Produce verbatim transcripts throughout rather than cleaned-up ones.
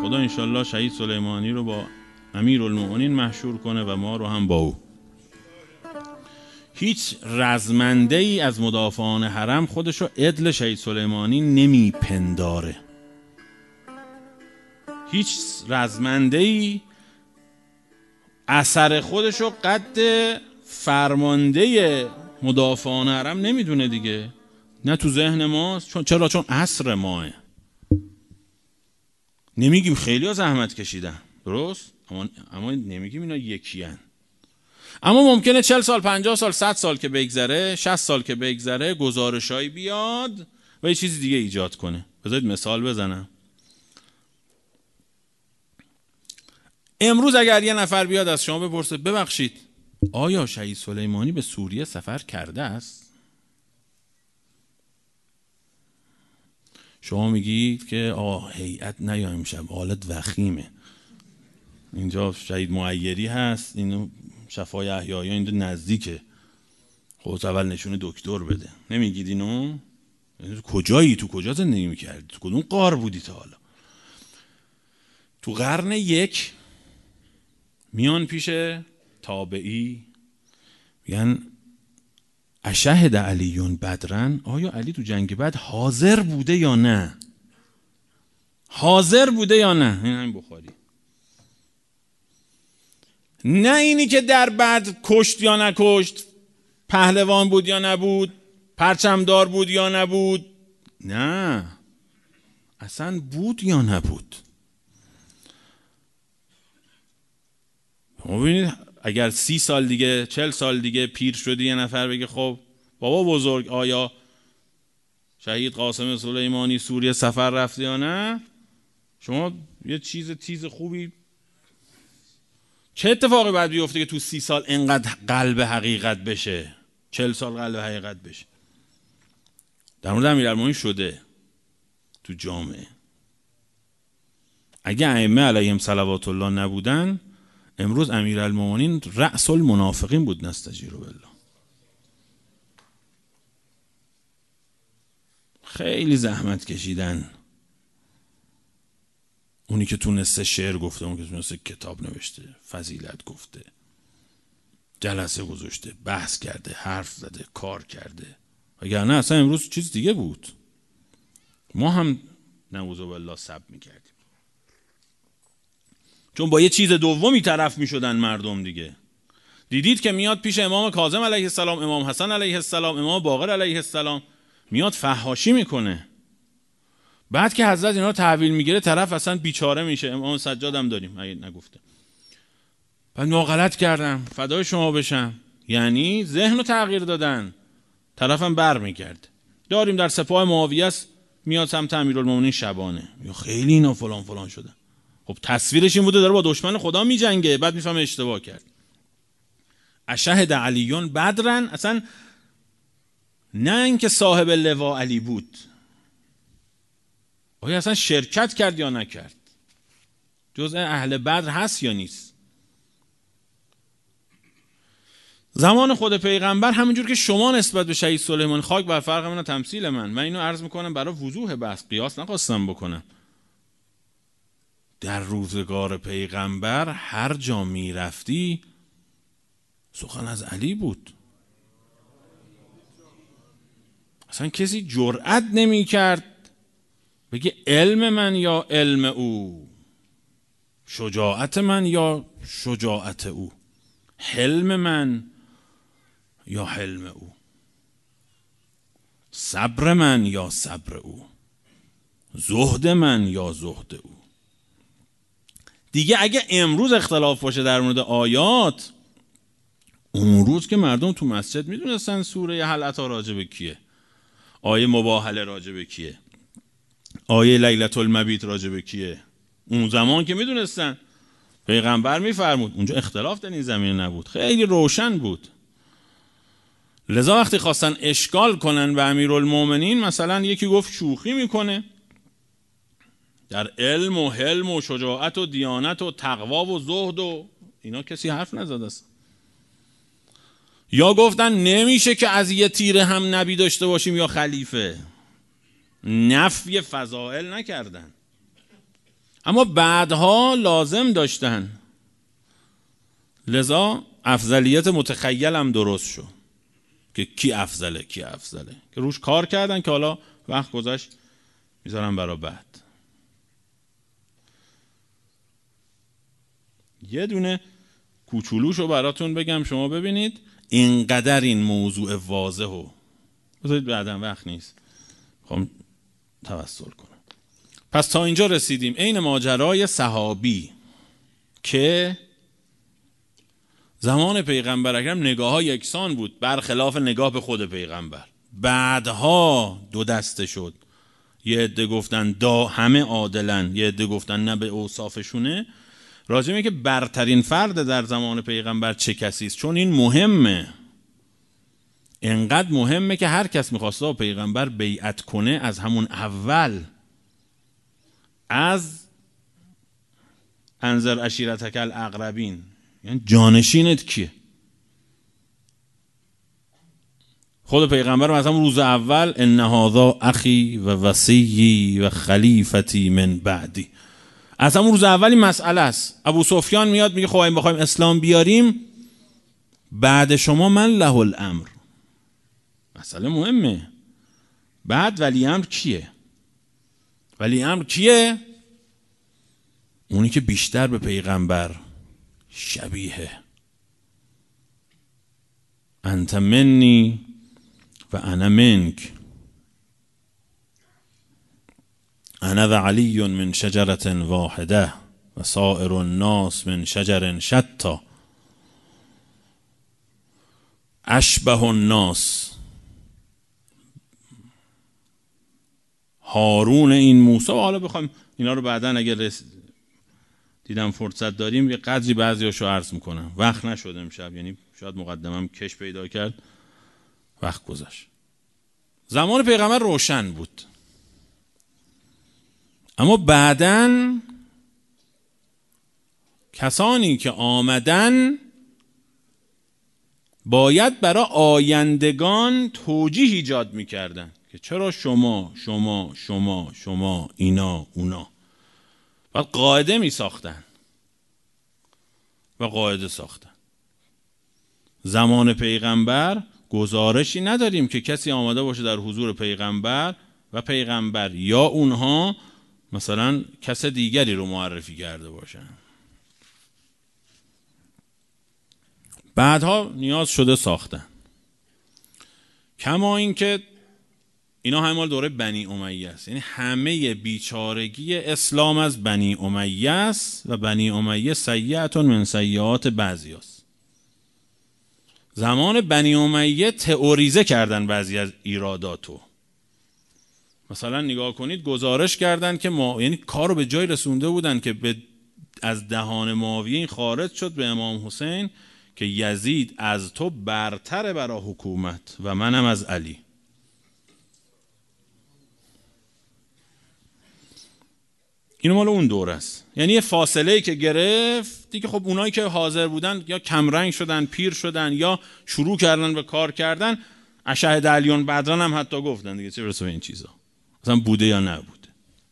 خدا انشالله شهید سلیمانی رو با امیرالمومنین محشور کنه و ما رو هم با او. هیچ رزمنده ای از مدافعان حرم خودش رو عدل شهید سلیمانی نمی پنداره. هیچ رزمنده ای اثر خودش رو قد فرمانده مدافعان حرم نمیدونه دیگه. نه تو ذهن ماست. چون چرا؟ چون عصر ماه. نمیگیم خیلی ها زحمت کشیدن، درست؟ اما, اما نمیگیم اینا یکی هن. اما ممکنه چهل سال، پنجاه سال، صد سال که بگذره، شصت سال که بگذره، گزارشایی بیاد و یه چیز دیگه ایجاد کنه. بذارید مثال بزنم. امروز اگر یه نفر بیاد از شما بپرسه ببخشید آیا شهید سلیمانی به سوریه سفر کرده است؟ شما میگید که آه هیئت نیا امشب، حالت وخیمه، اینجا شهید معیری هست، اینو شفای احیایی اینجا نزدیکه، خودت اول نشون دکتر بده. نمیگید اینو؟ کجایی؟ تو کجا زندگی میکردی؟ تو کدوم غار بودی تا حالا؟ تو قرن یک میان پیش تابعی میگن اشهد علیون بدرن، آیا علی تو جنگ بدر حاضر بوده یا نه؟ حاضر بوده یا نه؟ این همین بخاری. نه اینی که در بدر کشت یا نکشت، پهلوان بود یا نبود، پرچمدار بود یا نبود، نه اصلا بود یا نبود. ببینید اگر سی سال دیگه، چل سال دیگه پیر شدی یه نفر بگه خب بابا بزرگ آیا شهید قاسم سلیمانی سوریه سفر رفته یا نه، شما یه چیز تیز خوبی، چه اتفاقی باید بیفته که تو سی سال اینقدر قلب حقیقت بشه، چل سال قلب حقیقت بشه؟ در مورد امیرالمومنین شده تو جامعه. اگه ائمه علیهم صلوات الله نبودن امروز امیرالمومنین رأس المنافقین بود، نستجیر بالله. خیلی زحمت کشیدن. اونی که تونسته شعر گفته، اونی که تونسته کتاب نوشته، فضیلت گفته، جلسه گذاشته، بحث کرده، حرف زده، کار کرده، وگرنه اصلا امروز چیز دیگه بود. ما هم نعوذ بالله سب میکردیم، چون با یه چیز دومی طرف میشدن مردم دیگه. دیدید که میاد پیش امام کاظم علیه السلام، امام حسن علیه السلام، امام باقر علیه السلام، میاد فحاشی میکنه. بعد که حضرت اینا رو تحویل میگیره طرف اصلا بیچاره میشه. امام سجاد هم داریم اگه نگفته، بعد ما غلط کردم فدای شما بشم، یعنی ذهن رو تغییر دادن، طرفم بر میگرد. داریم در سپاه معاویه است، میاد سمت امیرالمومنین شبانه، یا خیلی اینا فلان فلان شده. خب تصویرش این بوده داره با دشمن خدا میجنگه، بعد میفهمه اشتباه کرد. اشهد علیون بدرن، اصلا نه اینکه صاحب لوا علی بود، آیا اصلا شرکت کرد یا نکرد، جزء اهل بدر هست یا نیست. زمان خود پیغمبر همینجور که شما نسبت به شهید سلیمان، خاک بر فرق من و تمثیل من، من اینو عرض میکنم برای وضوح بحث، قیاس نخواستم بکنم. در روزگار پیغمبر هر جا می رفتی سخن از علی بود. اصلا کسی جرأت نمی کرد بگه علم من یا علم او، شجاعت من یا شجاعت او، حلم من یا حلم او، صبر من یا صبر او، زهد من یا زهد او. دیگه اگه امروز اختلاف باشه در مورد آیات، اون روز که مردم تو مسجد میدونستن سوره هل اتی راجع به کیه، آیه مباهله راجع به کیه، آیه لیلة المبیت راجع به کیه، اون زمان که میدونستن. پیغمبر میفرمود اونجا اختلاف در این زمینه نبود، خیلی روشن بود. لذا وقتی خواستن اشکال کنن به امیرالمومنین، مثلا یکی گفت شوخی میکنه، در علم و حلم و شجاعت و دیانت و تقوا و زهد و اینا کسی حرف نزد است. یا گفتن نمیشه که از یه تیره هم نبی داشته باشیم یا خلیفه، نفی فضائل نکردن. اما بعدها لازم داشتن، لذا افضلیت متخیل هم درست شد که کی افضله کی افضله که روش کار کردن که حالا وقت گذشت میذارن برای بعد. یه دونه کوچولوشو براتون بگم شما ببینید اینقدر این موضوع واضحو بذارید بعدم وقت نیست میخوام توسل کنم. پس تا اینجا رسیدیم عین ماجرای صحابی که زمان پیغمبر اکرم نگاه ها یکسان بود برخلاف نگاه به خود پیغمبر. بعدها دو دسته شد، یه عده گفتن دا همه عادلن، یه عده گفتن نه به اوصافشونه. راجع به که برترین فرد در زمان پیغمبر چه کسی است، چون این مهمه، انقدر مهمه که هر کس میخواسته با پیغمبر بیعت کنه از همون اول، از انذر عشیرتک الاقربین، یعنی جانشینت کیه؟ خود پیغمبر مثلا روز اول ان هذا اخی و وصی و خلیفتی من بعدی، از همون روز اولی مسئله است. ابو سفیان میاد میگه خب این بخوایم اسلام بیاریم بعد شما من له الامر، مسئله مهمه. بعد ولی امر کیه؟ ولی امر کیه؟ اونی که بیشتر به پیغمبر شبیه. انت منی و انا منک، انا و علی من شجرة واحده و سائر الناس من شجر شتا، اشبه الناس هارون این موسی. و حالا بخوایم اینا رو بعدن اگر رس... دیدم فرصت داریم یه قدری بعضیاشو عرض میکنم، وقت نشد امشب، یعنی شاید مقدمم کش پیدا کرد وقت گذشت. زمان پیغمبر روشن بود، اما بعدن کسانی که آمدن باید برای آیندگان توجیه ایجاد میکردن که چرا شما شما شما شما اینا اونا، بعد قاعده می ساختن و قاعده ساختن. زمان پیغمبر گزارشی نداریم که کسی آمده باشه در حضور پیغمبر و پیغمبر یا اونها مثلا کس دیگری رو معرفی کرده باشن. بعدها نیاز شده ساختن، کما این که اینا همه مال دوره بنی امیه است، یعنی همه بیچارگی اسلام از بنی امیه است و بنی امیه سیئتون من سیئات بعضی است. زمان بنی امیه تئوریزه کردن بعضی از ایراداتو. مثلا نگاه کنید گزارش کردن که ما، یعنی کار رو به جای رسونده بودن که به از دهان معاویه این خارج شد به امام حسین که یزید از تو برتره برای حکومت و منم از علی. اینو مال اون دوره است، یعنی یه فاصله که گرفت دیگه. خب اونایی که حاضر بودن یا کمرنگ شدن، پیر شدن، یا شروع کردن به کار کردن. اشهد علیون بدران هم حتی گفتن دیگه، چه برسه به این چیزا، اصلا بوده یا نبوده.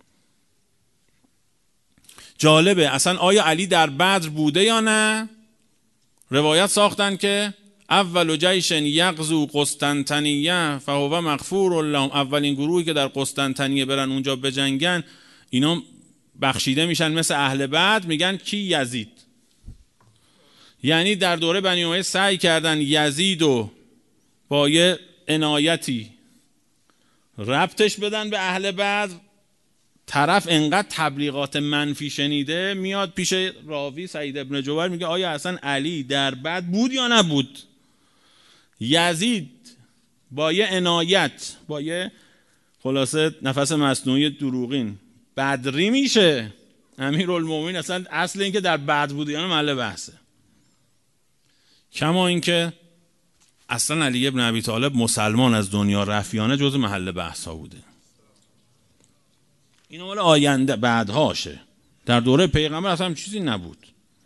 جالبه اصلا آیا علی در بدر بوده یا نه؟ روایت ساختن که اول جیش یغزو قسطنطنیه فهو مغفور الله، اولین گروهی که در قسطنطنیه برن اونجا بجنگن اینا بخشیده میشن مثل اهل بدر. میگن کی؟ یزید. یعنی در دوره بنی امیه سعی کردن یزیدو با یه عنایتی ربطش بدن به اهل بدر. طرف انقدر تبلیغات منفی شنیده میاد پیش راوی سعید ابن جبیر میگه آیا اصلا علی در بدر بود یا نبود؟ یزید با یه عنایت، با یه خلاصه نفس مصنوعی دروغین بدری میشه امیرالمومنین. اصلا اصل این که در بدر بود یا نه محل بحثه. کما این که اصلا علی ابن ابی طالب مسلمان از دنیا رفیانه جز محل بحث ها بوده. اینو مال آینده بعدهاشه، در دوره پیغمبر اصلا چیزی نبود.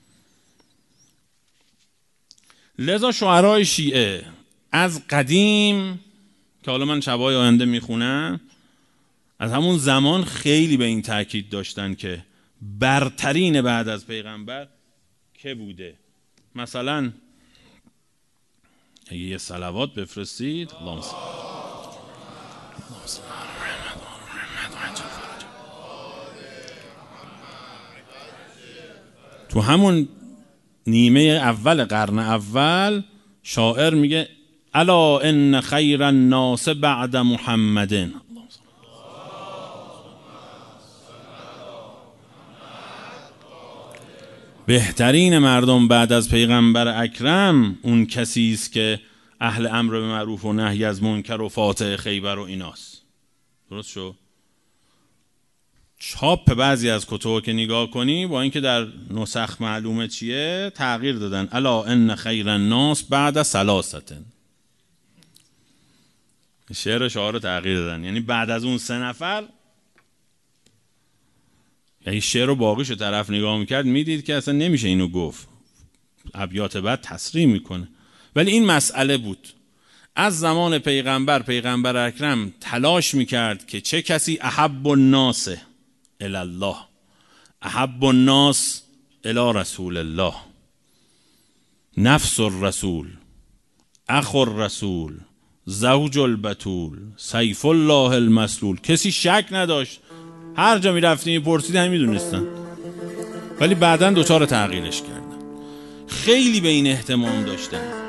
لذا شعرای شیعه از قدیم که حالا من شبای آینده میخونم، از همون زمان خیلی به این تاکید داشتن که برترین بعد از پیغمبر که بوده. مثلا اگه یه صلوات بفرستید اللهم صل تو همون نیمه اول قرن اول شاعر میگه الا ان خیر الناس بعد محمد، بهترین مردم بعد از پیغمبر اکرم اون کسی است که اهل امر به معروف و نهی از منکر و فاتح خیبر و ایناست. درست شو؟ چاپ بعضی از کتب که نگاه کنی با اینکه در نسخ معلومه چیه تغییر دادن. الا ان خیر الناس بعد ثلاثه، شعر شعار تغییر دادن، یعنی بعد از اون سه نفر. یعنی شعر رو باقیشو طرف نگاه میکرد میدید که اصلا نمیشه اینو گفت، ابیات بعد تصریح میکنه. ولی این مسئله بود از زمان پیغمبر. پیغمبر اکرم تلاش میکرد که چه کسی احب الناس الی الله، احب الناس الی رسول الله، نفس الرسول، اخو الرسول، زوج البتول، سیف الله المسلول. کسی شک نداشت، هر جا میرفتیم میپرسید همین میدونستن. ولی بعداً دوچار تغییرش کردن. خیلی به این اهتمام داشتن.